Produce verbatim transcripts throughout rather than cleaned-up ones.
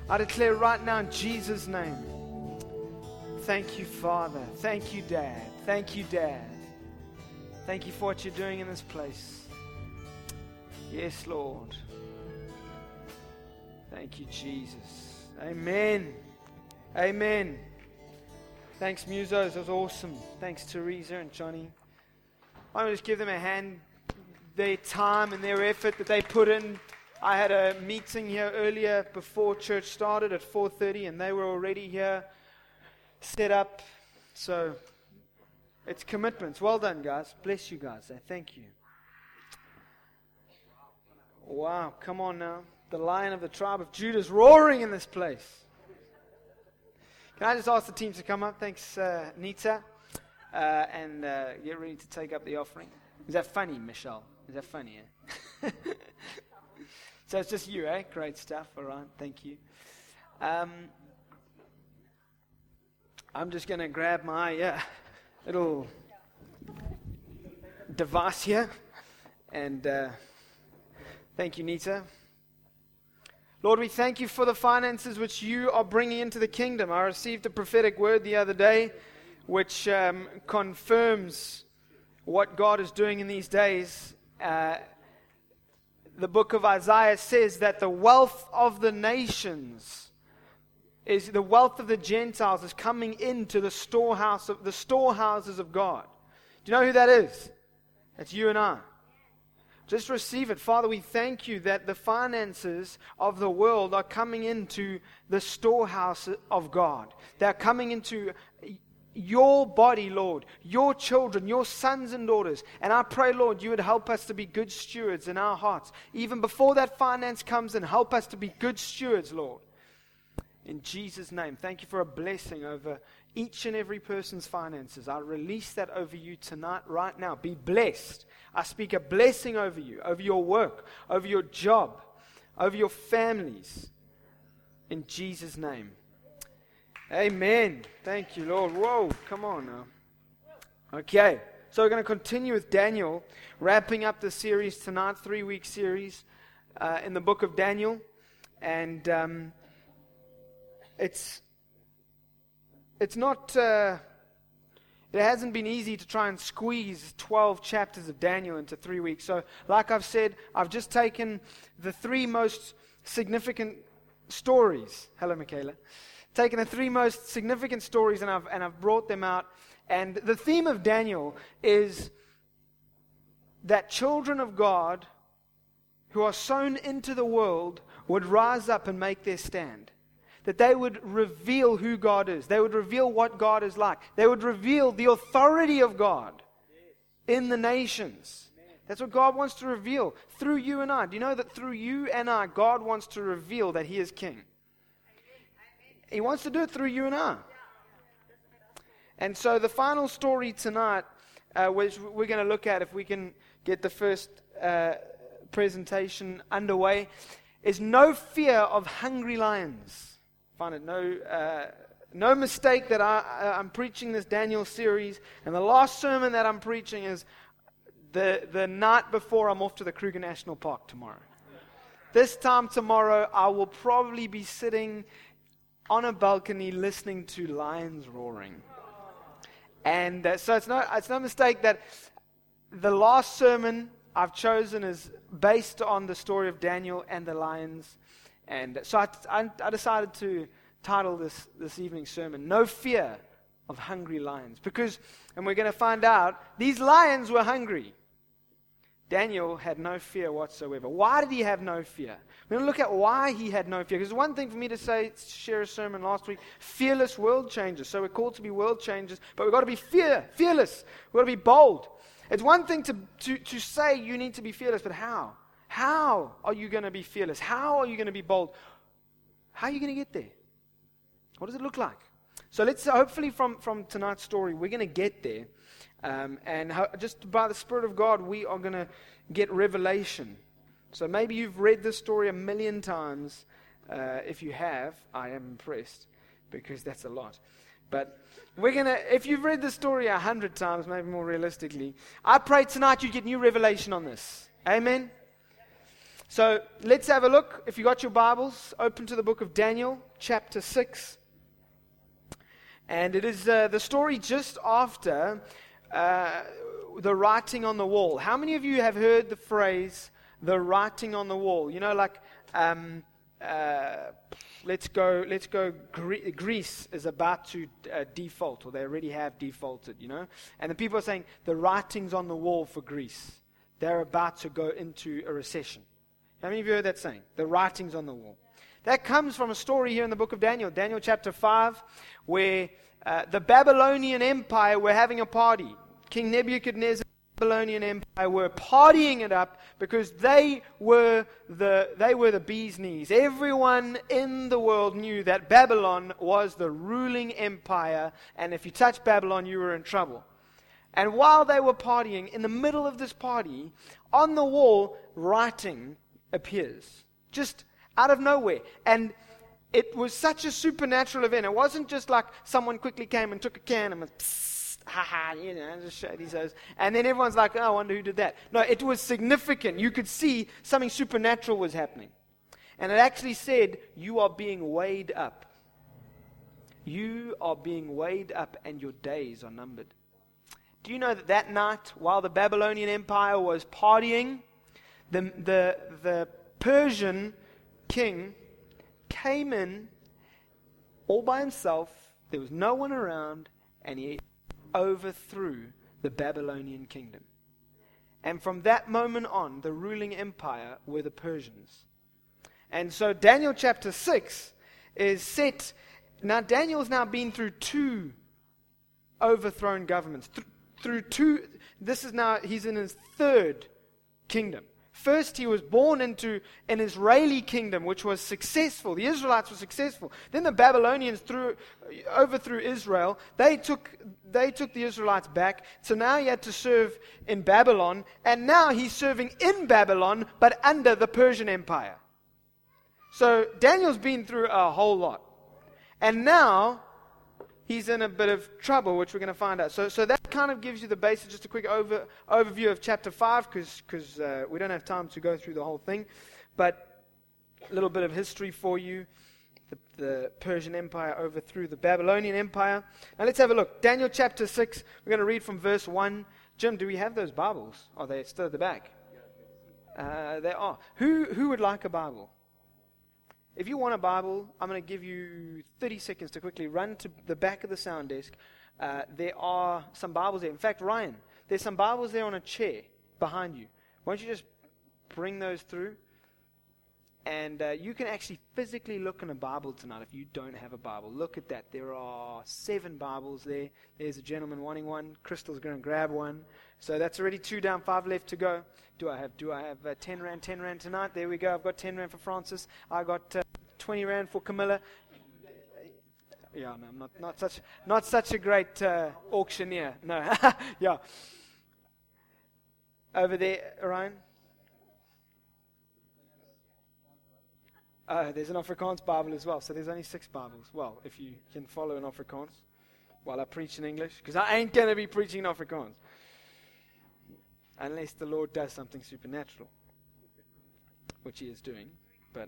I declare right now in Jesus' name. Thank you, Father. Thank you, Dad. Thank you, Dad. Thank you for what you're doing in this place. Yes, Lord. Thank you, Jesus. Amen. Amen. Thanks, Musos. That was awesome. Thanks, Teresa and Johnny. I want to just give them a hand. Their time and their effort that they put in. I had a meeting here earlier before church started at four thirty, and they were already here, set up. So it's commitments. Well done, guys. Bless you guys. I thank you. Wow, come on now. The Lion of the tribe of Judah is roaring in this place. Can I just ask the team to come up? Thanks, uh, Nita. Uh, and uh, get ready to take up the offering. Is that funny, Michelle? Is that funny, eh? So it's just you, eh? Great stuff. All right, thank you. Um, I'm just going to grab my uh, little device here. And uh, thank you, Nita. Lord, we thank you for the finances which you are bringing into the kingdom. I received a prophetic word the other day which um, confirms what God is doing in these days. Uh, the book of Isaiah says that the wealth of the nations is the wealth of the Gentiles is coming into the storehouse of the storehouses of God. Do you know who that is? That's you and I. Just receive it. Father, we thank you that the finances of the world are coming into the storehouse of God. They're coming into your body, Lord, your children, your sons and daughters. And I pray, Lord, you would help us to be good stewards in our hearts. Even before that finance comes in, help us to be good stewards, Lord. In Jesus' name, thank you for a blessing over each and every person's finances. I release that over you tonight, right now. Be blessed. I speak a blessing over you, over your work, over your job, over your families. In Jesus' name. Amen. Thank you, Lord. Whoa, come on now. Okay, so we're going to continue with Daniel, wrapping up the series tonight, three-week series uh, in the book of Daniel. And um, it's it's not... Uh, It hasn't been easy to try and squeeze twelve chapters of Daniel into three weeks. So, like I've said, I've just taken the three most significant stories. Hello, Michaela. Taken the three most significant stories and I've and I've brought them out. And the theme of Daniel is that children of God who are sown into the world would rise up and make their stand. That they would reveal who God is. They would reveal what God is like. They would reveal the authority of God in the nations. That's what God wants to reveal through you and I. Do you know that through you and I, God wants to reveal that He is King? He wants to do it through you and I. And so the final story tonight, uh, which we're going to look at if we can get the first uh, presentation underway, is no fear of hungry lions. Find it no uh, no mistake that I, uh, I'm preaching this Daniel series, and the last sermon that I'm preaching is the the night before I'm off to the Kruger National Park tomorrow. This time tomorrow, I will probably be sitting on a balcony listening to lions roaring, and uh, so it's no it's no mistake that the last sermon I've chosen is based on the story of Daniel and the lions. And so I, I, I decided to title this, this evening's sermon, No Fear of Hungry Lions. Because, and we're going to find out, these lions were hungry. Daniel had no fear whatsoever. Why did he have no fear? We're going to look at why he had no fear. Because one thing for me to say, share a sermon last week, fearless world changers. So we're called to be world changers, but we've got to be fear, fearless. We've got to be bold. It's one thing to, to, to say you need to be fearless, but how? How are you going to be fearless? How are you going to be bold? How are you going to get there? What does it look like? So let's, hopefully from, from tonight's story, we're going to get there. Um, and ho- just by the Spirit of God, we are going to get revelation. So maybe you've read this story a million times. Uh, if you have, I am impressed, because that's a lot. But we're going to, if you've read the story a hundred times, maybe more realistically, I pray tonight you get new revelation on this. Amen? So let's have a look. If you got your Bibles, open to the book of Daniel, chapter six. And it is uh, the story just after uh, the writing on the wall. How many of you have heard the phrase, the writing on the wall? You know, like, um, uh, let's go, let's go, Gre- Greece is about to uh, default, or they already have defaulted, you know. And the people are saying, the writing's on the wall for Greece. They're about to go into a recession. How many of you heard that saying? The writing's on the wall. That comes from a story here in the book of Daniel, Daniel chapter five, where uh, the Babylonian Empire were having a party. King Nebuchadnezzar and the Babylonian Empire were partying it up because they were the they were the bee's knees. Everyone in the world knew that Babylon was the ruling empire, and if you touched Babylon, you were in trouble. And while they were partying, in the middle of this party, on the wall, writing appears. Just out of nowhere. And it was such a supernatural event. It wasn't just like someone quickly came and took a can and went, psst, ha ha, you know, just showed his eyes. And then everyone's like, oh, I wonder who did that. No, it was significant. You could see something supernatural was happening. And it actually said, you are being weighed up. You are being weighed up and your days are numbered. Do you know that that night, while the Babylonian Empire was partying, the the the Persian king came in all by himself. There was no one around, and he overthrew the Babylonian kingdom. And from that moment on, the ruling empire were the Persians. And so Daniel chapter six is set. Now Daniel's now been through two overthrown governments. Th- through two, this is now, he's in his third kingdom. First, he was born into an Israeli kingdom, which was successful. The Israelites were successful. Then the Babylonians threw, overthrew Israel. They took, they took the Israelites back. So now he had to serve in Babylon. And now he's serving in Babylon, but under the Persian Empire. So Daniel's been through a whole lot. And now he's in a bit of trouble, which we're going to find out. So so that kind of gives you the basis, just a quick over, overview of chapter five, because uh, we don't have time to go through the whole thing. But a little bit of history for you. The, the Persian Empire overthrew the Babylonian Empire. Now let's have a look. Daniel chapter six, we're going to read from verse one. Jim, do we have those Bibles? Are they still at the back? Uh, they are. Who, who would like a Bible? If you want a Bible, I'm going to give you thirty seconds to quickly run to the back of the sound desk. Uh, there are some Bibles there. In fact, Ryan, there's some Bibles there on a chair behind you. Why don't you just bring those through? And uh, you can actually physically look in a Bible tonight if you don't have a Bible. Look at that. There are seven Bibles there. There's a gentleman wanting one. Crystal's going to grab one. So that's already two down, five left to go. Do I have do I have uh, ten rand, ten rand tonight? There we go. I've got ten rand for Francis. I got uh, twenty rand for Camilla. Yeah, no, I'm not, not such not such a great uh, auctioneer. No, yeah. Over there, Orion. Uh, there's an Afrikaans Bible as well, so there's only six Bibles. Well, if you can follow in Afrikaans while I preach in English, because I ain't going to be preaching in Afrikaans. Unless the Lord does something supernatural, which he is doing. But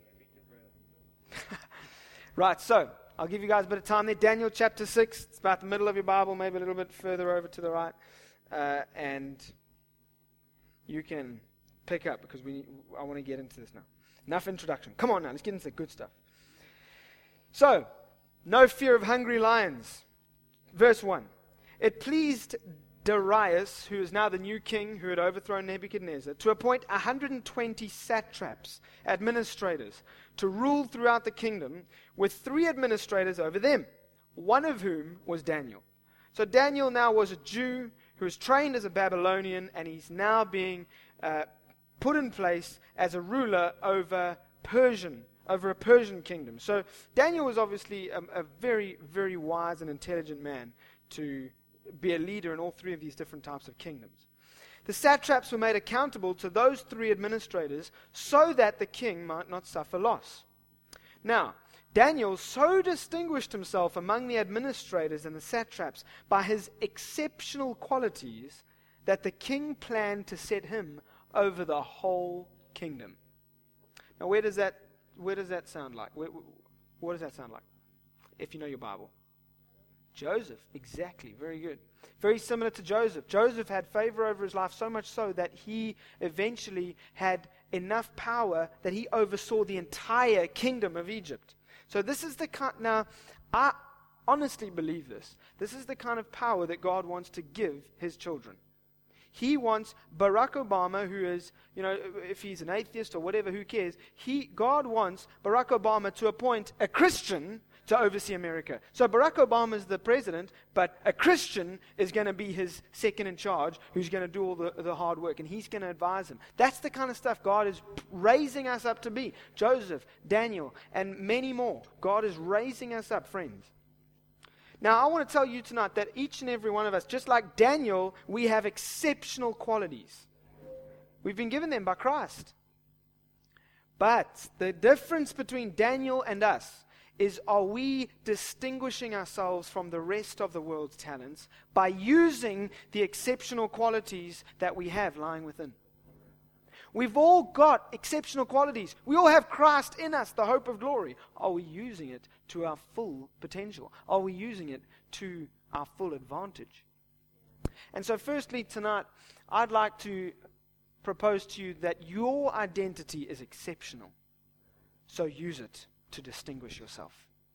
right, so I'll give you guys a bit of time there. Daniel chapter six, it's about the middle of your Bible, maybe a little bit further over to the right. Uh, and you can pick up, because we I want to get into this now. Enough introduction. Come on now, let's get into the good stuff. So, no fear of hungry lions. Verse one. It pleased Darius, who is now the new king who had overthrown Nebuchadnezzar, to appoint one hundred twenty satraps, administrators, to rule throughout the kingdom, with three administrators over them, one of whom was Daniel. So Daniel now was a Jew who was trained as a Babylonian, and he's now being uh, put in place as a ruler over Persian, over a Persian kingdom. So Daniel was obviously a, a very, very wise and intelligent man to be a leader in all three of these different types of kingdoms. The satraps were made accountable to those three administrators so that the king might not suffer loss. Now, Daniel so distinguished himself among the administrators and the satraps by his exceptional qualities that the king planned to set him over the whole kingdom. Now, where does that where does that sound like? Where, what does that sound like? If you know your Bible. Joseph, exactly. Very good. Very similar to Joseph. Joseph had favor over his life, so much so that he eventually had enough power that he oversaw the entire kingdom of Egypt. So this is the kind, now, I honestly believe this. This is the kind of power that God wants to give his children. He wants Barack Obama, who is, you know, if he's an atheist or whatever, who cares? He, God wants Barack Obama to appoint a Christian to oversee America. So Barack Obama is the president, but a Christian is going to be his second in charge, who's going to do all the, the hard work, and he's going to advise him. That's the kind of stuff God is raising us up to be. Joseph, Daniel, and many more. God is raising us up, friends. Now, I want to tell you tonight that each and every one of us, just like Daniel, we have exceptional qualities. We've been given them by Christ. But the difference between Daniel and us is, are we distinguishing ourselves from the rest of the world's talents by using the exceptional qualities that we have lying within? We've all got exceptional qualities. We all have Christ in us, the hope of glory. Are we using it to our full potential? Are we using it to our full advantage? And so firstly, tonight, I'd like to propose to you that your identity is exceptional. So use it to distinguish yourself.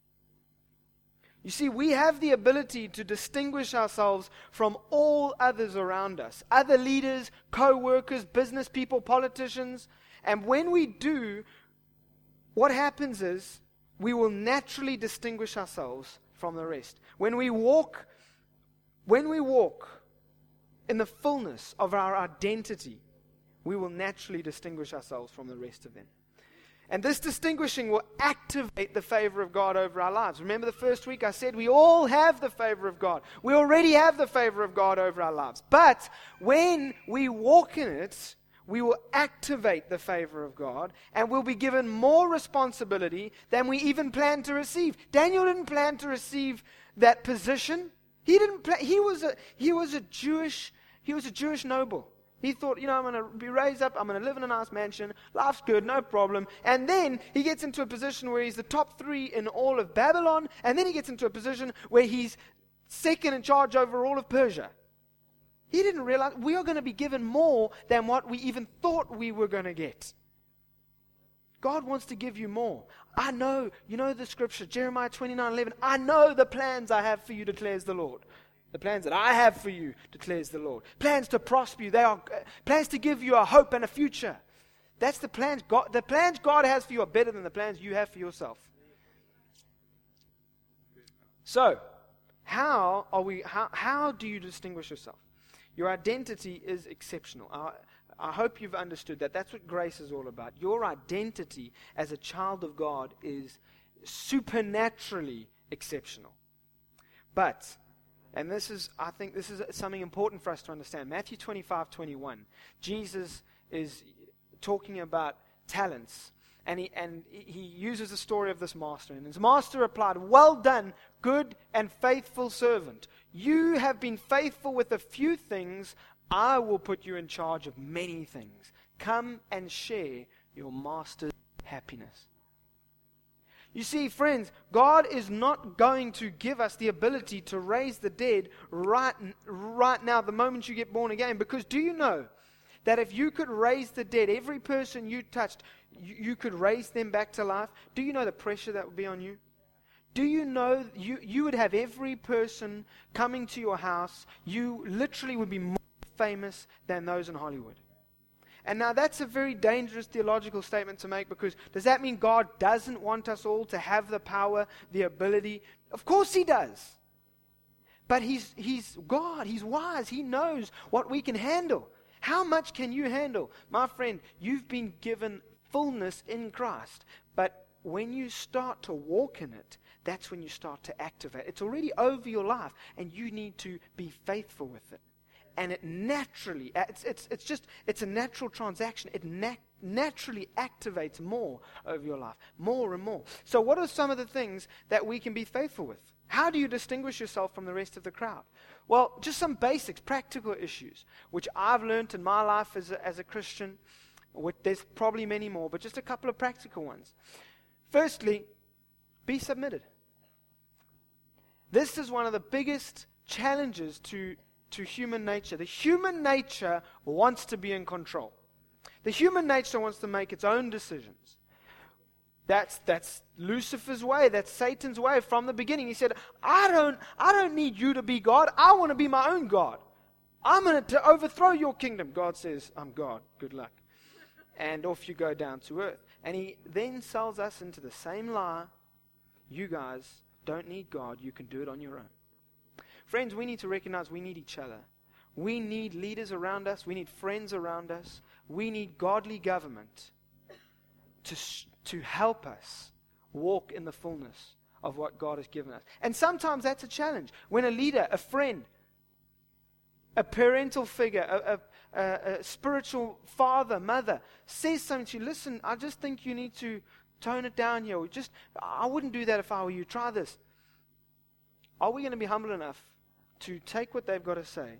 You see, we have the ability to distinguish ourselves from all others around us. Other leaders, co-workers, business people, politicians. And when we do, what happens is we will naturally distinguish ourselves from the rest. When we walk, when we walk in the fullness of our identity, we will naturally distinguish ourselves from the rest of them. And this distinguishing will activate the favor of God over our lives. Remember the first week I said we all have the favor of God. We already have the favor of God over our lives. But when we walk in it, we will activate the favor of God and we'll be given more responsibility than we even planned to receive. Daniel didn't plan to receive that position. He didn't plan, he was a he was a Jewish he was a Jewish noble. He thought, you know, I'm going to be raised up, I'm going to live in a nice mansion, life's good, no problem. And then he gets into a position where he's the top three in all of Babylon, and then he gets into a position where he's second in charge over all of Persia. He didn't realize we are going to be given more than what we even thought we were going to get. God wants to give you more. I know, you know the scripture, Jeremiah twenty-nine eleven, I know the plans I have for you, declares the Lord. The plans that I have for you, declares the Lord. Plans to prosper you. They are uh, plans to give you a hope and a future. That's the plans God, the plans God has for you are better than the plans you have for yourself. So, how are we? How how do you distinguish yourself? Your identity is exceptional. I, I hope you've understood that. That's what grace is all about. Your identity as a child of God is supernaturally exceptional. But And this is, I think this is something important for us to understand. Matthew twenty-five twenty-one, Jesus is talking about talents. And he, and he uses the story of this master. And his master replied, "Well done, good and faithful servant. You have been faithful with a few things. I will put you in charge of many things. Come and share your master's happiness." You see, friends, God is not going to give us the ability to raise the dead right, right now, the moment you get born again. Because do you know that if you could raise the dead, every person you touched, you, you could raise them back to life? Do you know the pressure that would be on you? Do you know you, you would have every person coming to your house, you literally would be more famous than those in Hollywood? And now that's a very dangerous theological statement to make, because does that mean God doesn't want us all to have the power, the ability? Of course He does. But He's He's God. He's wise. He knows what we can handle. How much can you handle? My friend, you've been given fullness in Christ. But when you start to walk in it, that's when you start to activate. It's already over your life, and you need to be faithful with it. And it naturally, it's it's it's just, it's a natural transaction. It nat- naturally activates more over your life, more and more. So what are some of the things that we can be faithful with? How do you distinguish yourself from the rest of the crowd? Well, just some basics, practical issues, which I've learned in my life as a, as a Christian, What, there's probably many more, but just a couple of practical ones. Firstly, be submitted. This is one of the biggest challenges to, to human nature. The human nature wants to be in control. The human nature wants to make its own decisions. That's that's Lucifer's way. That's Satan's way from the beginning. He said, I don't, I don't need you to be God. I want to be my own God. I'm going to overthrow your kingdom. God says, I'm God. Good luck. And off you go down to earth. And he then sells us into the same lie. You guys don't need God. You can do it on your own. Friends, we need to recognize we need each other. We need leaders around us. We need friends around us. We need godly government to, to help us walk in the fullness of what God has given us. And sometimes that's a challenge. When a leader, a friend, a parental figure, a, a, a, a spiritual father, mother, says something to you, listen, I just think you need to tone it down here. Or just, I wouldn't do that if I were you. Try this. Are we going to be humble enough to take what they've got to say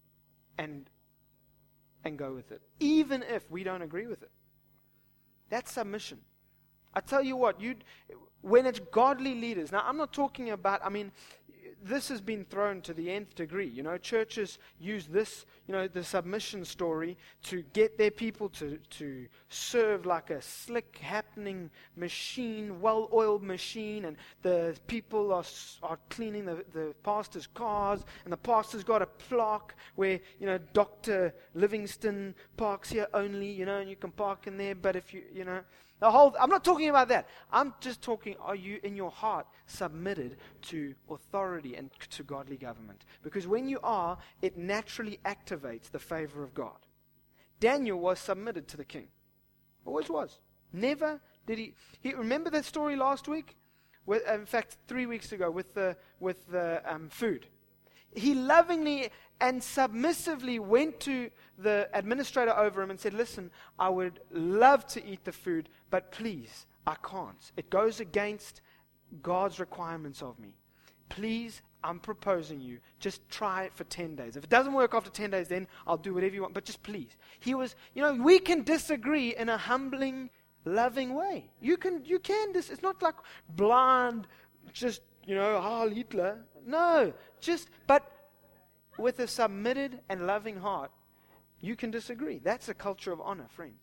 and and go with it, even if we don't agree with it? That's submission. I tell you what, you when it's godly leaders. Now, I'm not talking about, I mean, this has been thrown to the nth degree. You know, churches use this, you know, the submission story to get their people to, to serve like a slick, happening machine, well-oiled machine, and the people are are cleaning the, the pastor's cars, and the pastor's got a plaque where, you know, Doctor Livingston parks here only, you know, and you can park in there, but if you, you know, the whole, I'm not talking about that. I'm just talking, are you in your heart submitted to authority and to godly government? Because when you are, it naturally activates the favor of God. Daniel was submitted to the king. Always was. Never did he. he remember that story last week? With, in fact, three weeks ago with the, with the um, food. He lovingly and submissively went to the administrator over him and said, listen, I would love to eat the food, but please, I can't. It goes against God's requirements of me. Please, I'm proposing you, just try it for ten days. If it doesn't work after ten days, then I'll do whatever you want, but just please. He was, you know, we can disagree in a humbling, loving way. You can, you can, dis- it's not like blind, just, you know, Heil Hitler. No, just, but with a submitted and loving heart, you can disagree. That's a culture of honor, friends.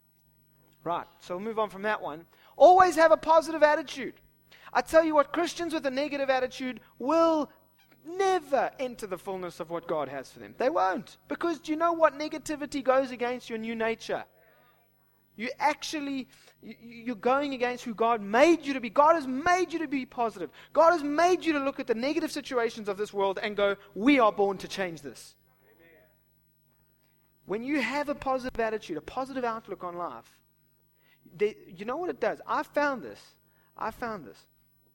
Right, so we'll move on from that one. Always have a positive attitude. I tell you what, Christians with a negative attitude will never enter the fullness of what God has for them. They won't. Because do you know what negativity goes against your new nature? You actually, you're going against who God made you to be. God has made you to be positive. God has made you to look at the negative situations of this world and go, we are born to change this. Amen. When you have a positive attitude, a positive outlook on life, they, you know what it does? I found this. I found this.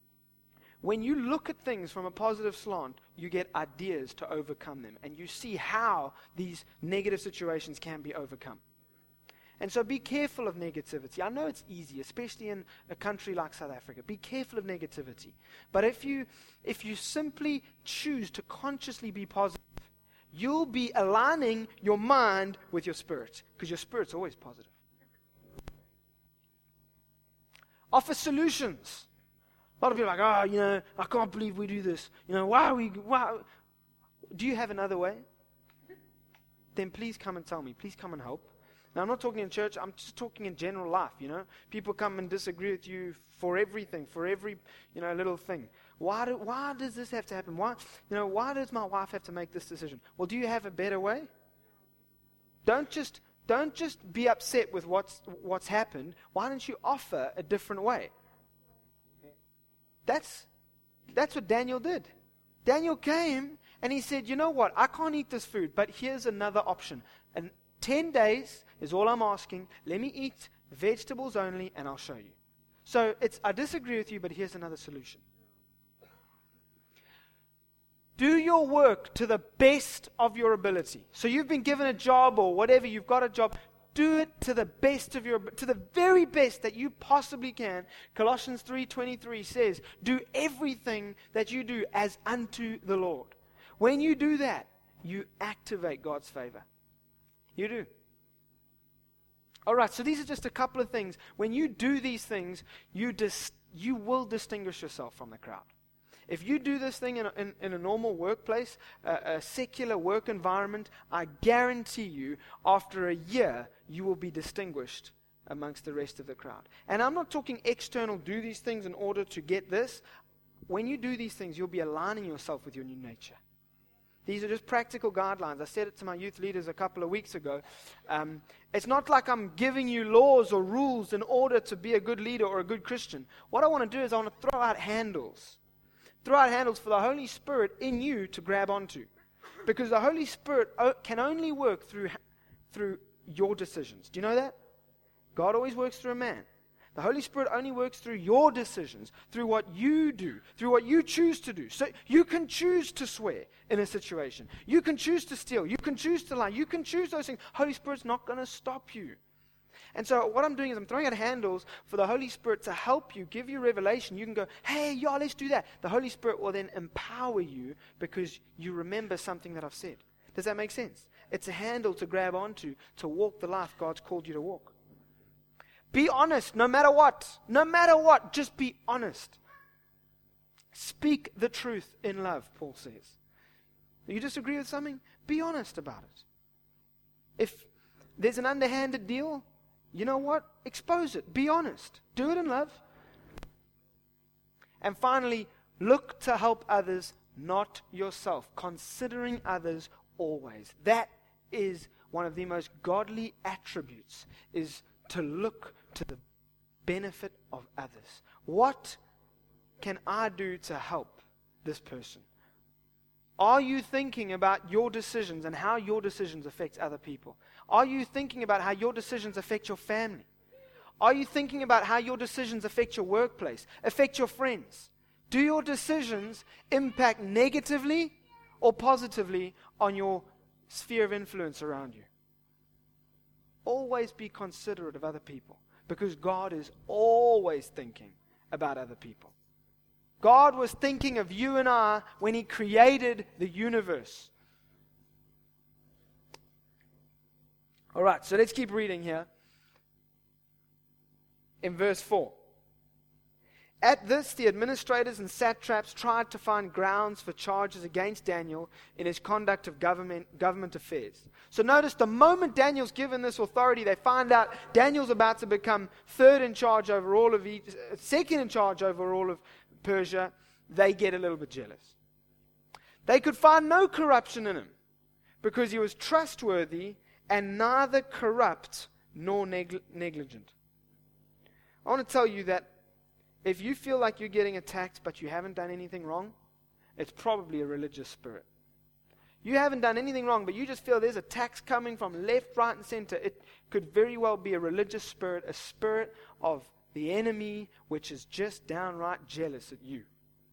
When you look at things from a positive slant, you get ideas to overcome them. And you see how these negative situations can be overcome. And so be careful of negativity. I know it's easy, especially in a country like South Africa. Be careful of negativity. But if you if you simply choose to consciously be positive, you'll be aligning your mind with your spirit, because your spirit's always positive. Offer solutions. A lot of people are like, oh, you know, I can't believe we do this. You know, why are we, why? Do you have another way? Then please come and tell me. Please come and help. Now, I'm not talking in church, I'm just talking in general life, you know. People come and disagree with you for everything, for every, you know, little thing. Why do, why does this have to happen? Why, you know, why does my wife have to make this decision? Well, do you have a better way? Don't just, don't just be upset with what's, what's happened. Why don't you offer a different way? That's, that's what Daniel did. Daniel came and he said, you know what, I can't eat this food, but here's another option. And Ten days is all I'm asking. Let me eat vegetables only, and I'll show you. So it's, I disagree with you, but here's another solution. Do your work to the best of your ability. So you've been given a job or whatever, you've got a job. Do it to the best of your, to the very best that you possibly can. Colossians three twenty-three says, do everything that you do as unto the Lord. When you do that, you activate God's favor. You do. All right, so these are just a couple of things. When you do these things, you dis- you will distinguish yourself from the crowd. If you do this thing in a, in, in a normal workplace, a, a secular work environment, I guarantee you, after a year, you will be distinguished amongst the rest of the crowd. And I'm not talking external, do these things in order to get this. When you do these things, you'll be aligning yourself with your new nature. These are just practical guidelines. I said it to my youth leaders a couple of weeks ago. Um, it's not like I'm giving you laws or rules in order to be a good leader or a good Christian. What I want to do is I want to throw out handles. Throw out handles for the Holy Spirit in you to grab onto. Because the Holy Spirit can only work through, through your decisions. Do you know that? God always works through a man. The Holy Spirit only works through your decisions, through what you do, through what you choose to do. So you can choose to swear in a situation. You can choose to steal. You can choose to lie. You can choose those things. Holy Spirit's not going to stop you. And so what I'm doing is I'm throwing out handles for the Holy Spirit to help you, give you revelation. You can go, hey, yeah, let's do that. The Holy Spirit will then empower you because you remember something that I've said. Does that make sense? It's a handle to grab onto to walk the life God's called you to walk. Be honest, no matter what. No matter what, just be honest. Speak the truth in love, Paul says. You disagree with something? Be honest about it. If there's an underhanded deal, you know what? Expose it. Be honest. Do it in love. And finally, look to help others, not yourself. Considering others always. That is one of the most godly attributes, is to look to the benefit of others. What can I do to help this person? Are you thinking about your decisions and how your decisions affect other people? Are you thinking about how your decisions affect your family? Are you thinking about how your decisions affect your workplace, affect your friends? Do your decisions impact negatively or positively on your sphere of influence around you? Always be considerate of other people, because God is always thinking about other people. God was thinking of you and I when He created the universe. All right, so let's keep reading here. In verse four. At this, the administrators and satraps tried to find grounds for charges against Daniel in his conduct of government, government affairs. So notice, the moment Daniel's given this authority, they find out Daniel's about to become third in charge over all of Egypt, second in charge over all of Persia. They get a little bit jealous. They could find no corruption in him because he was trustworthy and neither corrupt nor neg- negligent. I want to tell you that if you feel like you're getting attacked but you haven't done anything wrong, it's probably a religious spirit. You haven't done anything wrong, but you just feel there's attacks coming from left, right, and center. It could very well be a religious spirit, a spirit of the enemy, which is just downright jealous at you.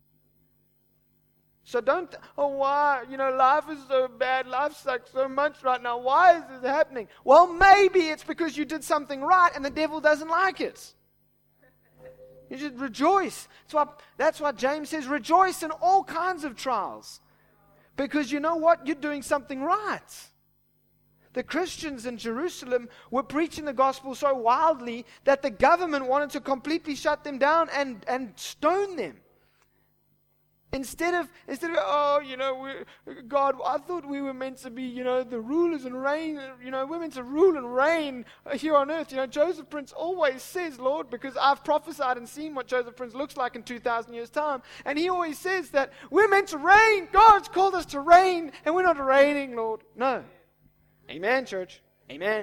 So don't, oh, why? You know, life is so bad. Life sucks so much right now. Why is this happening? Well, maybe it's because you did something right and the devil doesn't like it. You should rejoice. That's why, that's why James says, rejoice in all kinds of trials. Because you know what? You're doing something right. The Christians in Jerusalem were preaching the gospel so wildly that the government wanted to completely shut them down and, and stone them. Instead of, instead of, oh, you know, we, God, I thought we were meant to be, you know, the rulers and reign, you know, we're meant to rule and reign here on earth. You know, Joseph Prince always says, Lord, because I've prophesied and seen what Joseph Prince looks like in two thousand years' time. And he always says that we're meant to reign. God's called us to reign, and we're not reigning, Lord. No. Amen, church. Amen.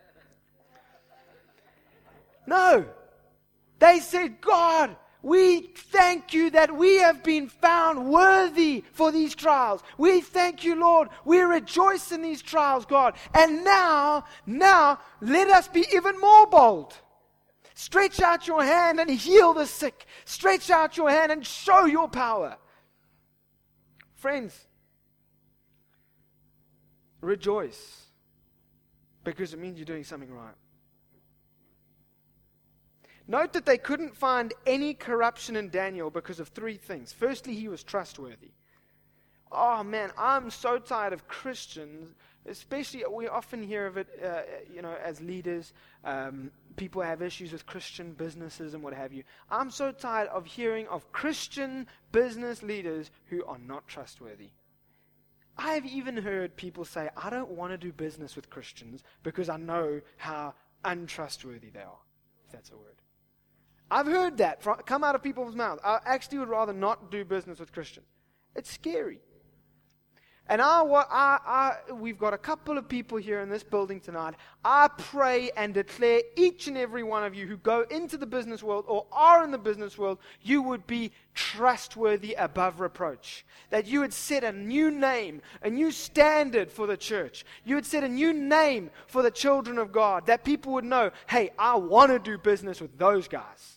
No. They said, God, we thank you that we have been found worthy for these trials. We thank you, Lord. We rejoice in these trials, God. And now, now, let us be even more bold. Stretch out your hand and heal the sick. Stretch out your hand and show your power. Friends, rejoice, because it means you're doing something right. Note that they couldn't find any corruption in Daniel because of three things. Firstly, he was trustworthy. Oh man, I'm so tired of Christians Especially, we often hear of it, uh, you know, as leaders. Um, people have issues with Christian businesses and what have you. I'm so tired of hearing of Christian business leaders who are not trustworthy. I've even heard people say, I don't want to do business with Christians because I know how untrustworthy they are, if that's a word. I've heard that from, come out of people's mouths. I actually would rather not do business with Christians. It's scary. And I, I, I, we've got a couple of people here in this building tonight. I pray and declare each and every one of you who go into the business world or are in the business world, you would be trustworthy above reproach. That you would set a new name, a new standard for the church. You would set a new name for the children of God. That people would know, hey, I want to do business with those guys.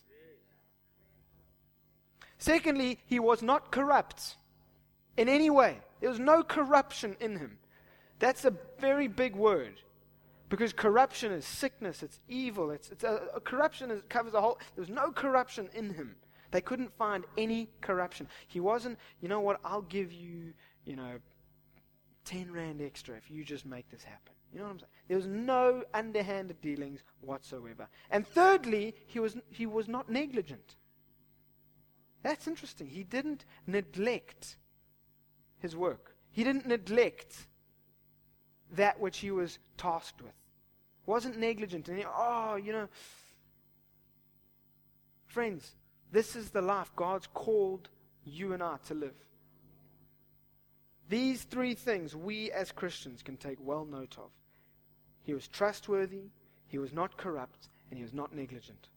Secondly, he was not corrupt in any way. There was no corruption in him. That's a very big word. Because corruption is sickness, it's evil, it's, it's a, a corruption is, covers a whole... There was no corruption in him. They couldn't find any corruption. He wasn't, you know what, I'll give you, you know, ten rand extra if you just make this happen. You know what I'm saying? There was no underhanded dealings whatsoever. And thirdly, he was he was not negligent. That's interesting. He didn't neglect his work. He didn't neglect that which he was tasked with. Wasn't negligent. And he, oh, you know, friends, this is the life God's called you and I to live. These three things we as Christians can take well note of. He was trustworthy, he was not corrupt, and he was not negligent.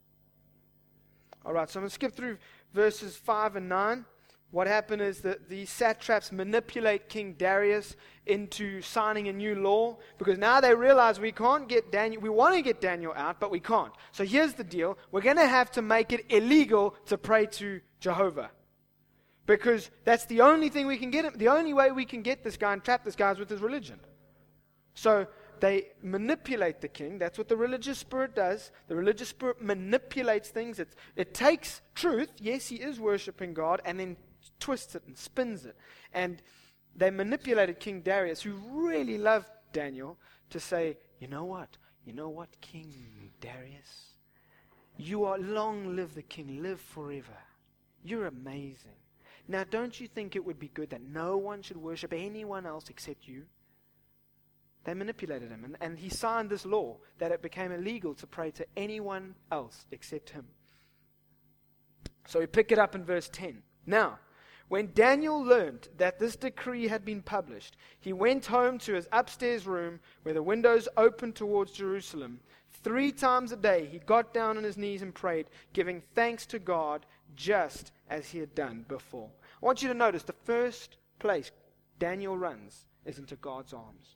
All right, so I'm going to skip through verses five and nine. What happened is that the satraps manipulate King Darius into signing a new law because now they realize we can't get Daniel, we want to get Daniel out, but we can't. So here's the deal. We're going to have to make it illegal to pray to Jehovah because that's the only thing we can get him. The only way we can get this guy and trap this guy is with his religion. So they manipulate the king. That's what the religious spirit does. The religious spirit manipulates things. It, it takes truth. Yes, he is worshiping God, and then twists it and spins it. And they manipulated King Darius, who really loved Daniel, to say, you know what? You know what, King Darius? You are long live the king, live forever. You're amazing. Now, don't you think it would be good that no one should worship anyone else except you? They manipulated him, and, and he signed this law that it became illegal to pray to anyone else except him. So we pick it up in verse ten. Now, when Daniel learned that this decree had been published, he went home to his upstairs room where the windows opened towards Jerusalem. Three times a day he got down on his knees and prayed, giving thanks to God just as he had done before. I want you to notice the first place Daniel runs is into God's arms.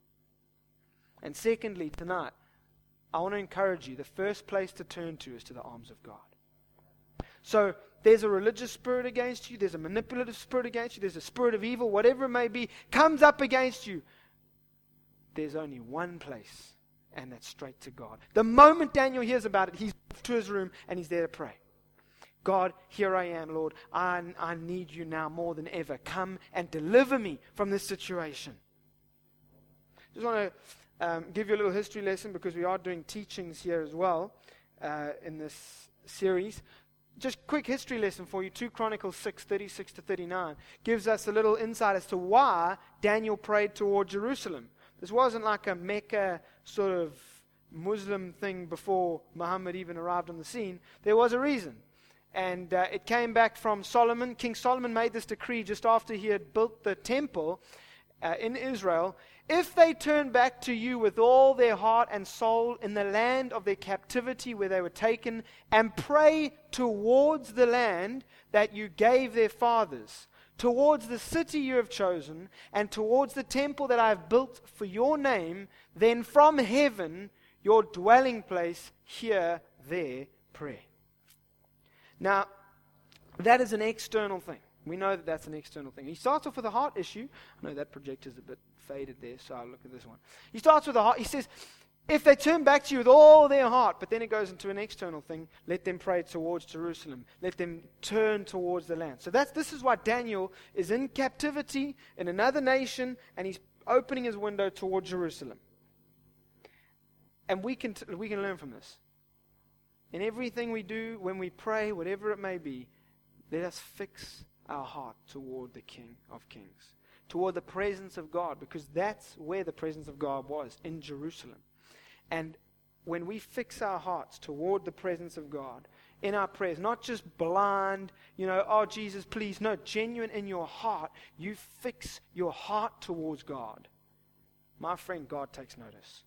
And secondly, tonight, I want to encourage you, the first place to turn to is to the arms of God. So, there's a religious spirit against you, there's a manipulative spirit against you, there's a spirit of evil, whatever it may be, comes up against you. There's only one place, and that's straight to God. The moment Daniel hears about it, he's off to his room, and he's there to pray. God, here I am, Lord. I, I need you now more than ever. Come and deliver me from this situation. Just want to Um, give you a little history lesson because we are doing teachings here as well uh, in this series. Just quick history lesson for you. Second Chronicles six, thirty-six to thirty-nine gives us a little insight as to why Daniel prayed toward Jerusalem. This wasn't like a Mecca sort of Muslim thing before Muhammad even arrived on the scene. There was a reason. And uh, it came back from Solomon. King Solomon made this decree just after he had built the temple uh, in Israel. If they turn back to you with all their heart and soul in the land of their captivity where they were taken, and pray towards the land that you gave their fathers, towards the city you have chosen, and towards the temple that I have built for your name, then from heaven, your dwelling place, hear their prayer. Now, that is an external thing. We know that that's an external thing. He starts off with a heart issue. I know that projector's a bit faded there, so I'll look at this one. He starts with a heart. He says, if they turn back to you with all their heart, but then it goes into an external thing, let them pray towards Jerusalem. Let them turn towards the land. So that's this is why Daniel is in captivity in another nation, and he's opening his window toward Jerusalem. And we can, t- we can learn from this. In everything we do, when we pray, whatever it may be, let us fix our heart toward the King of Kings, toward the presence of God, because that's where the presence of God was, in Jerusalem. And when we fix our hearts toward the presence of God in our prayers, not just blind, you know, oh Jesus, please, no, genuine in your heart, you fix your heart towards God. My friend, God takes notice.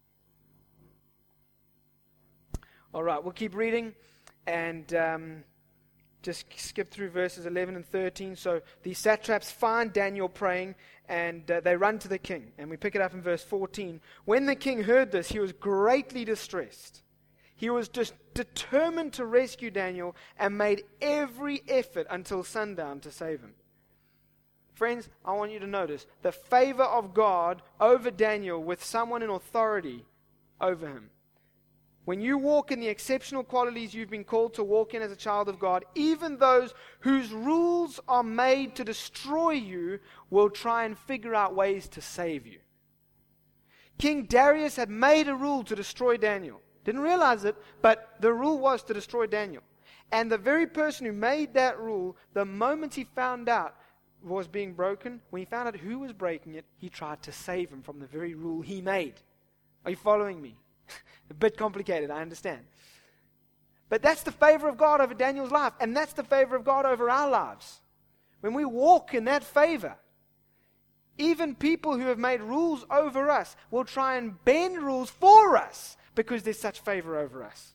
All right, we'll keep reading and um, just skip through verses eleven and thirteen. So the satraps find Daniel praying and uh, they run to the king. And we pick it up in verse fourteen. When the king heard this, he was greatly distressed. He was just determined to rescue Daniel and made every effort until sundown to save him. Friends, I want you to notice the favor of God over Daniel with someone in authority over him. When you walk in the exceptional qualities you've been called to walk in as a child of God, even those whose rules are made to destroy you will try and figure out ways to save you. King Darius had made a rule to destroy Daniel. Didn't realize it, but the rule was to destroy Daniel. And the very person who made that rule, the moment he found out was being broken, when he found out who was breaking it, he tried to save him from the very rule he made. Are you following me? A bit complicated, I understand. But that's the favor of God over Daniel's life, and that's the favor of God over our lives. When we walk in that favor, even people who have made rules over us will try and bend rules for us because there's such favor over us.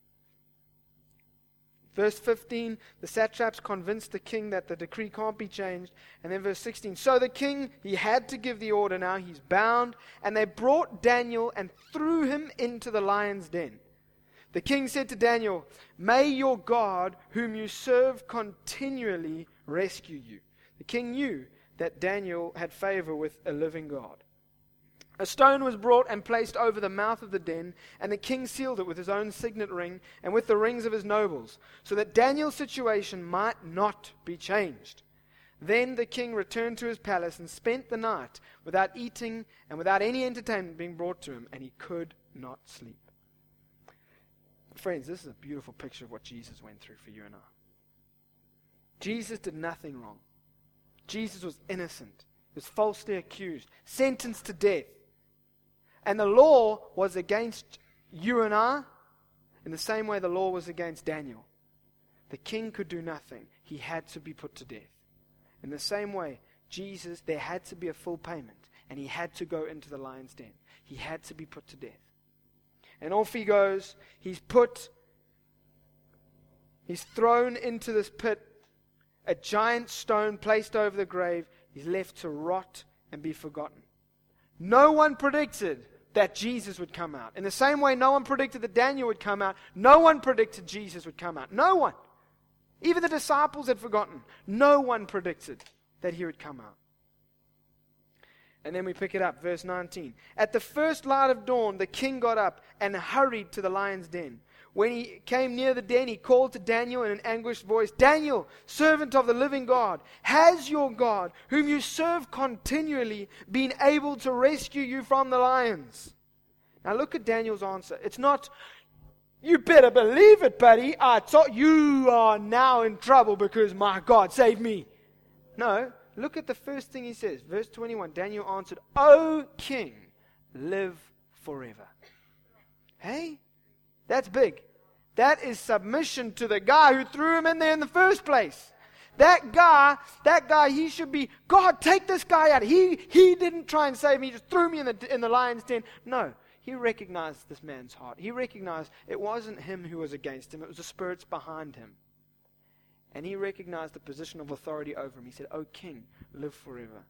Verse fifteen, the satraps convinced the king that the decree can't be changed. And then verse sixteen, so the king, he had to give the order now, he's bound. And they brought Daniel and threw him into the lion's den. The king said to Daniel, may your God, whom you serve continually, rescue you. The king knew that Daniel had favor with a living God. A stone was brought and placed over the mouth of the den, and the king sealed it with his own signet ring and with the rings of his nobles, so that Daniel's situation might not be changed. Then the king returned to his palace and spent the night without eating and without any entertainment being brought to him, and he could not sleep. Friends, this is a beautiful picture of what Jesus went through for you and I. Jesus did nothing wrong. Jesus was innocent. He was falsely accused, sentenced to death. And the law was against you and I in the same way the law was against Daniel. The king could do nothing. He had to be put to death. In the same way, Jesus, there had to be a full payment, and he had to go into the lion's den. He had to be put to death. And off he goes. He's put, he's thrown into this pit, a giant stone placed over the grave. He's left to rot and be forgotten. No one predicted that Jesus would come out. In the same way, no one predicted that Daniel would come out. No one predicted Jesus would come out. No one. Even the disciples had forgotten. No one predicted that he would come out. And then we pick it up, verse nineteen. At the first light of dawn, the king got up and hurried to the lion's den. When he came near the den, he called to Daniel in an anguished voice, Daniel, servant of the living God, has your God, whom you serve continually, been able to rescue you from the lions? Now look at Daniel's answer. It's not, you better believe it, buddy. I thought you are now in trouble because my God saved me. No, look at the first thing he says. Verse twenty-one, Daniel answered, O king, live forever. Hey? That's big. That is submission to the guy who threw him in there in the first place. That guy, that guy, he should be, God, take this guy out. He he didn't try and save me. He just threw me in the in the lion's den. No, he recognized this man's heart. He recognized it wasn't him who was against him. It was the spirits behind him. And he recognized the position of authority over him. He said, O king, live forever.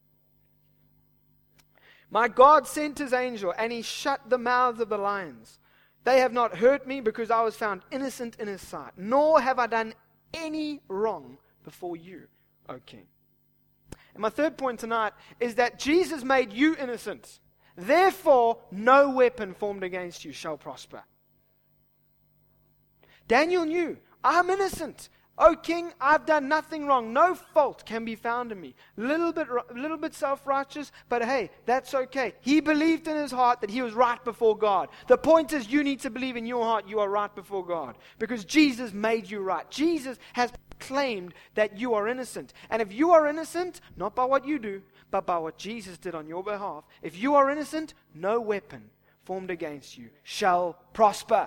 My God sent his angel, and he shut the mouths of the lions. They have not hurt me because I was found innocent in his sight, nor have I done any wrong before you, O king. And my third point tonight is that Jesus made you innocent. Therefore, no weapon formed against you shall prosper. Daniel knew, I'm innocent. O king, I've done nothing wrong. No fault can be found in me. Little bit, little bit self-righteous, but hey, that's okay. He believed in his heart that he was right before God. The point is, you need to believe in your heart you are right before God, because Jesus made you right. Jesus has claimed that you are innocent. And if you are innocent, not by what you do, but by what Jesus did on your behalf, if you are innocent, no weapon formed against you shall prosper.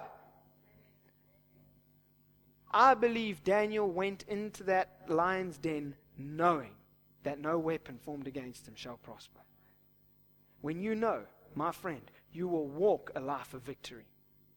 I believe Daniel went into that lion's den knowing that no weapon formed against him shall prosper. When you know, my friend, you will walk a life of victory.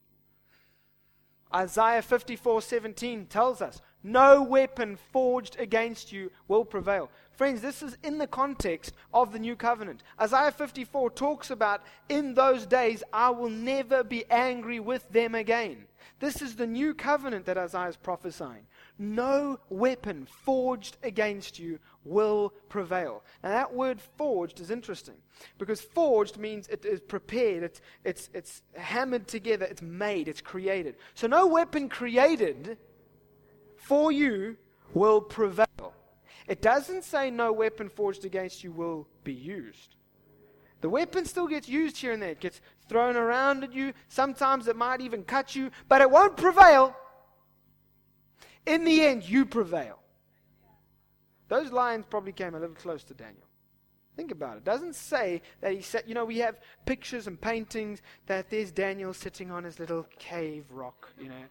Isaiah fifty-four seventeen tells us, no weapon forged against you will prevail. Friends, this is in the context of the new covenant. Isaiah fifty-four talks about, in those days, I will never be angry with them again. This is the new covenant that Isaiah is prophesying. No weapon forged against you will prevail. Now that word forged is interesting, because forged means it is prepared, it's, it's, it's hammered together, it's made, it's created. So no weapon created for you will prevail. It doesn't say no weapon forged against you will be used. The weapon still gets used here and there. It gets thrown around at you. Sometimes it might even cut you, but it won't prevail. In the end, you prevail. Those lions probably came a little close to Daniel. Think about it. It doesn't say that he said, you know, we have pictures and paintings that there's Daniel sitting on his little cave rock, you know.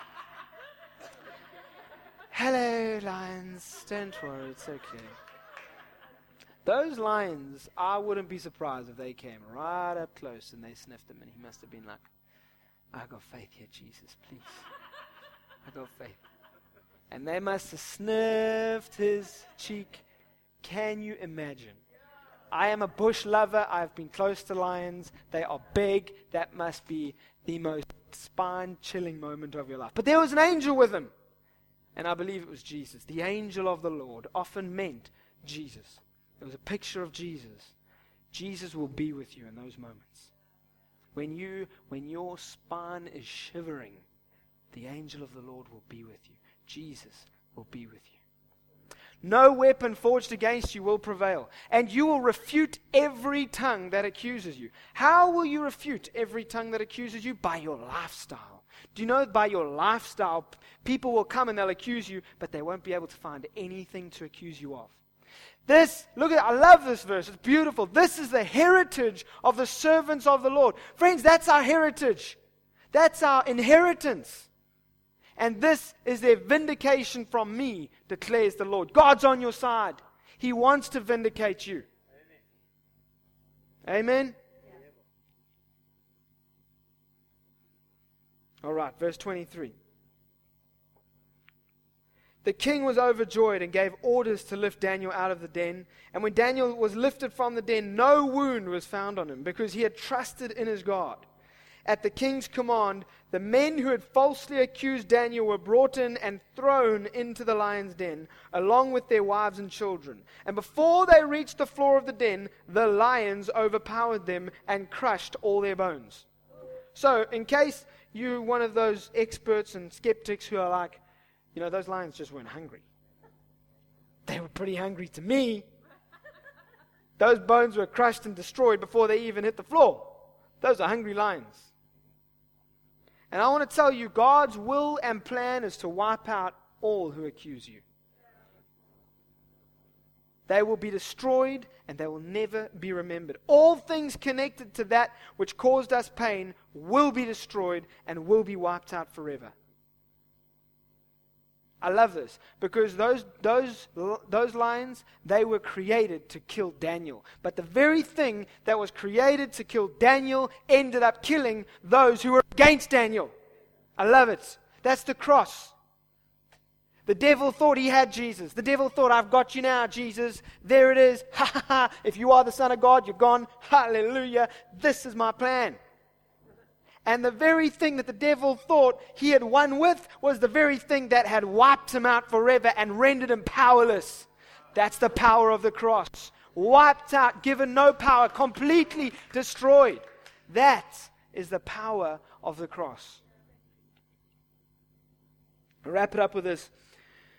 Hello, lions. Don't worry, it's okay. Those lions, I wouldn't be surprised if they came right up close and they sniffed him, and he must have been like, I got faith here, Jesus, please. I got faith. And they must have sniffed his cheek. Can you imagine? I am a bush lover. I've been close to lions. They are big. That must be the most spine-chilling moment of your life. But there was an angel with him. And I believe it was Jesus. The angel of the Lord often meant Jesus. It was a picture of Jesus. Jesus will be with you in those moments. When you, when your spine is shivering, the angel of the Lord will be with you. Jesus will be with you. No weapon forged against you will prevail, and you will refute every tongue that accuses you. How will you refute every tongue that accuses you? By your lifestyle. Do you know by your lifestyle, people will come and they'll accuse you, but they won't be able to find anything to accuse you of. This, look at, I love this verse. It's beautiful. This is the heritage of the servants of the Lord. Friends, that's our heritage. That's our inheritance. And this is their vindication from me, declares the Lord. God's on your side. He wants to vindicate you. Amen? Amen? All right, verse twenty-three. The king was overjoyed and gave orders to lift Daniel out of the den. And when Daniel was lifted from the den, no wound was found on him, because he had trusted in his God. At the king's command, the men who had falsely accused Daniel were brought in and thrown into the lion's den, along with their wives and children. And before they reached the floor of the den, the lions overpowered them and crushed all their bones. So, in case you're one of those experts and skeptics who are like, you know, those lions just weren't hungry. They were pretty hungry to me. Those bones were crushed and destroyed before they even hit the floor. Those are hungry lions. And I want to tell you, God's will and plan is to wipe out all who accuse you. They will be destroyed and they will never be remembered. All things connected to that which caused us pain will be destroyed and will be wiped out forever. I love this, because those those those lions, they were created to kill Daniel. But the very thing that was created to kill Daniel ended up killing those who were against Daniel. I love it. That's the cross. The devil thought he had Jesus. The devil thought, I've got you now, Jesus. There it is. Ha ha ha. If you are the Son of God, you're gone. Hallelujah. This is my plan. And the very thing that the devil thought he had won with was the very thing that had wiped him out forever and rendered him powerless. That's the power of the cross. Wiped out, given no power, completely destroyed. That is the power of the cross. I'll wrap it up with this.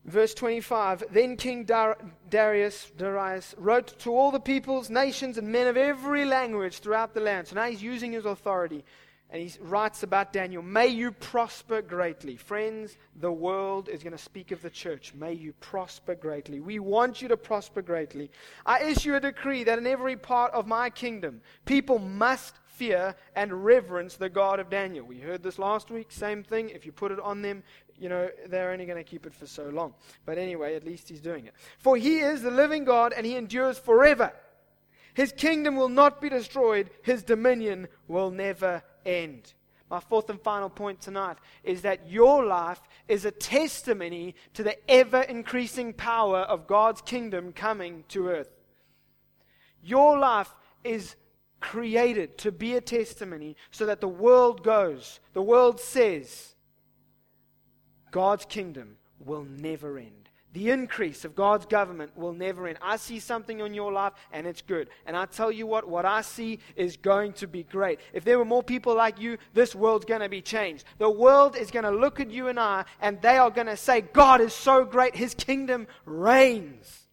Verse twenty-five, then King Dar- Darius, Darius wrote to all the peoples, nations, and men of every language throughout the land. So now he's using his authority. And he writes about Daniel, may you prosper greatly. Friends, the world is going to speak of the church. May you prosper greatly. We want you to prosper greatly. I issue a decree that in every part of my kingdom, people must fear and reverence the God of Daniel. We heard this last week, same thing. If you put it on them, you know, they're only going to keep it for so long. But anyway, at least he's doing it. For he is the living God and he endures forever. His kingdom will not be destroyed. His dominion will never end. My fourth and final point tonight is that your life is a testimony to the ever-increasing power of God's kingdom coming to earth. Your life is created to be a testimony so that the world goes, the world says, God's kingdom will never end. The increase of God's government will never end. I see something in your life and it's good. And I tell you what, what I see is going to be great. If there were more people like you, this world's going to be changed. The world is going to look at you and I and they are going to say, God is so great, His kingdom reigns.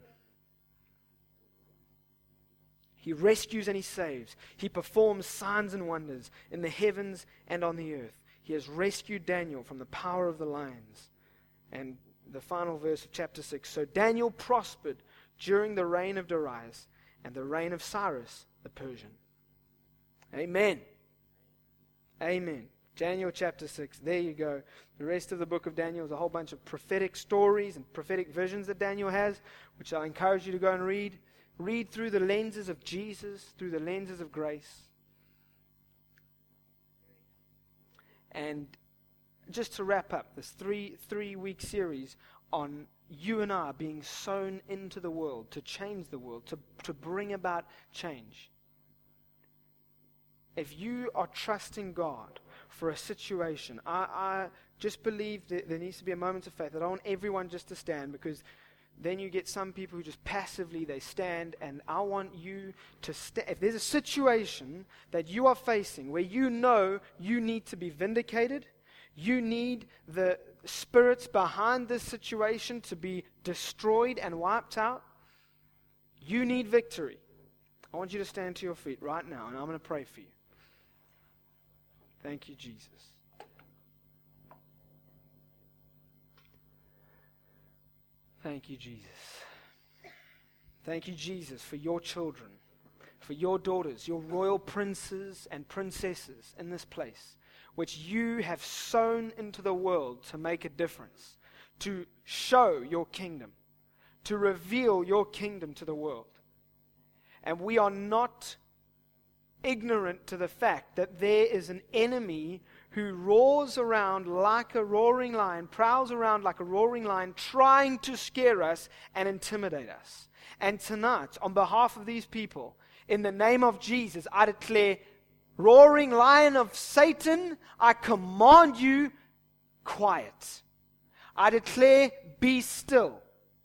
He rescues and He saves. He performs signs and wonders in the heavens and on the earth. He has rescued Daniel from the power of the lions. And the final verse of chapter six. So Daniel prospered during the reign of Darius and the reign of Cyrus the Persian. Amen. Amen. Daniel chapter six. There you go. The rest of the book of Daniel is a whole bunch of prophetic stories and prophetic visions that Daniel has, which I encourage you to go and read. Read through the lenses of Jesus, through the lenses of grace. And just to wrap up this three three week series on you and I being sown into the world to change the world, to, to bring about change. If you are trusting God for a situation, I, I just believe that there needs to be a moment of faith. I don't want everyone just to stand, because then you get some people who just passively, they stand, and I want you to stand. If there's a situation that you are facing where you know you need to be vindicated, you need the spirits behind this situation to be destroyed and wiped out, you need victory. I want you to stand to your feet right now, and I'm going to pray for you. Thank you, Jesus. Thank you, Jesus. Thank you, Jesus, for your children, for your daughters, your royal princes and princesses in this place, which you have sown into the world to make a difference, to show your kingdom, to reveal your kingdom to the world. And we are not ignorant to the fact that there is an enemy who roars around like a roaring lion, prowls around like a roaring lion, trying to scare us and intimidate us. And tonight, on behalf of these people, in the name of Jesus, I declare, roaring lion of Satan, I command you, quiet. I declare, be still.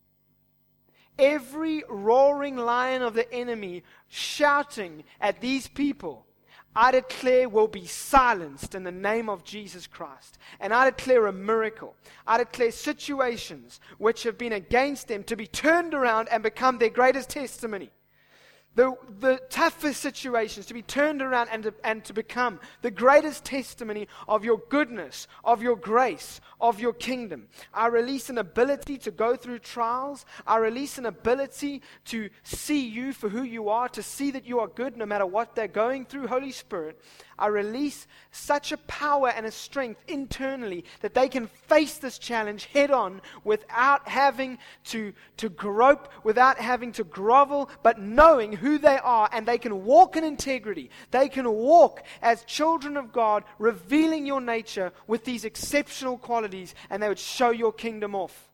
Every roaring lion of the enemy shouting at these people, I declare will be silenced in the name of Jesus Christ. And I declare a miracle. I declare situations which have been against them to be turned around and become their greatest testimony. The, the toughest situations to be turned around and to, and to become the greatest testimony of your goodness, of your grace, of your kingdom. I release an ability to go through trials. I release an ability to see you for who you are, to see that you are good no matter what they're going through. Holy Spirit, I release such a power and a strength internally that they can face this challenge head on without having to, to grope, without having to grovel, but knowing who they are, and they can walk in integrity. They can walk as children of God, revealing your nature with these exceptional qualities, and they would show your kingdom off.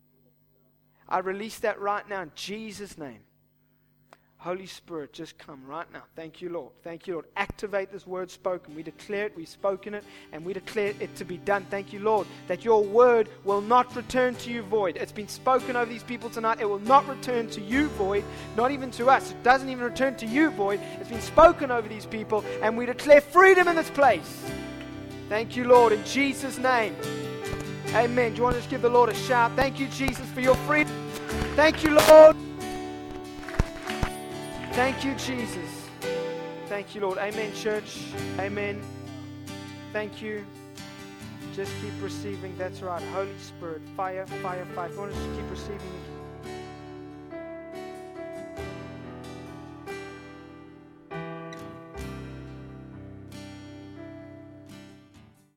I release that right now in Jesus' name. Holy Spirit, just come right now. Thank you, Lord. Thank you, Lord. Activate this word spoken. We declare it, we've spoken it, and we declare it to be done. Thank you, Lord, that your word will not return to you void. It's been spoken over these people tonight. It will not return to you void, not even to us. It doesn't even return to you void. It's been spoken over these people, and we declare freedom in this place. Thank you, Lord, in Jesus' name. Amen. Do you want to just give the Lord a shout? Thank you, Jesus, for your freedom. Thank you, Lord. Thank you, Jesus. Thank you, Lord. Amen, church. Amen. Thank you. Just keep receiving. That's right. Holy Spirit. Fire, fire, fire. If you want to just keep receiving,